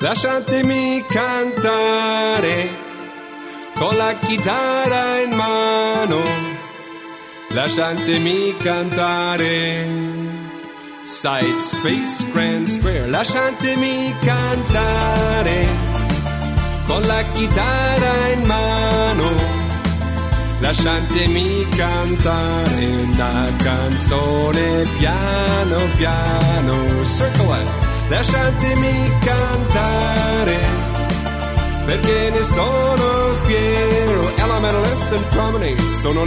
lasciatemi cantare con la chitarra in mano, lasciatemi cantare. Side, space, grand, square, lasciatemi cantare con la chitarra in mano, lasciatemi cantare una canzone piano piano. Circle it. Lasciatemi cantare perché ne sono fiero. Elemental left and promenade, sono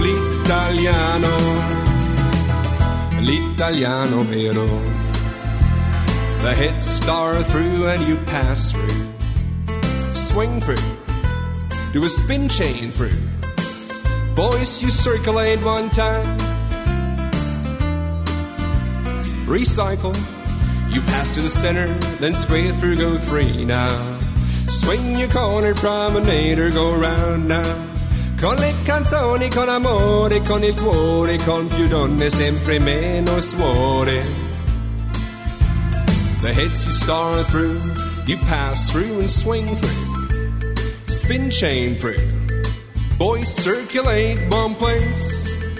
l'italiano vero. The hits start through and you pass through, swing through, do a spin chain through. Boys, you circulate one time, recycle, you pass to the center, then square through, go three now. Swing your corner promenade or go round now. Con le canzoni, con amore, con il cuore, con più donne, sempre meno suore. The hits you start through, you pass through and swing through, spin chain through. Boys circulate one place,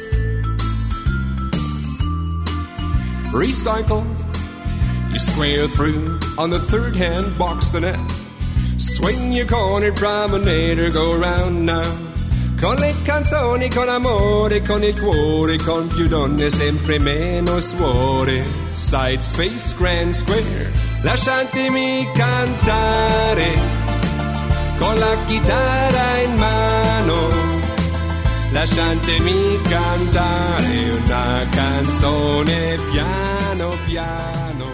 recycle, you square through on the third hand, box the net. Swing your corner promenade or go round now. Con le canzoni, con amore, con il cuore, con più donne, sempre meno suore. Side, space, grand, square, lasciatemi cantare con la chitarra in mano, lasciatemi cantare una canzone piano piano.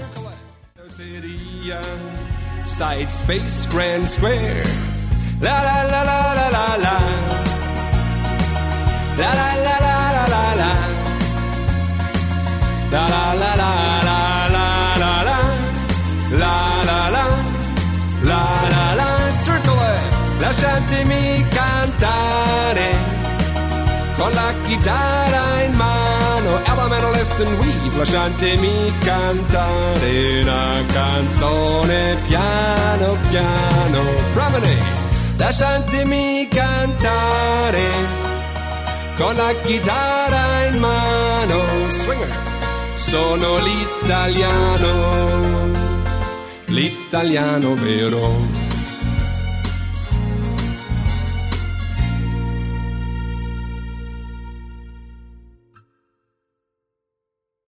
Side, space, grand, square, la la la la la la la, la la la la la la la, la la la la la la la la, la la la la la la. Circle it, lasciatemi cantare con la chitarra in mano, elemental lift and weave, lasciatemi cantare una canzone piano piano. Promenade, lasciatemi cantare con la chitarra in mano. Swinger, sono l'italiano vero.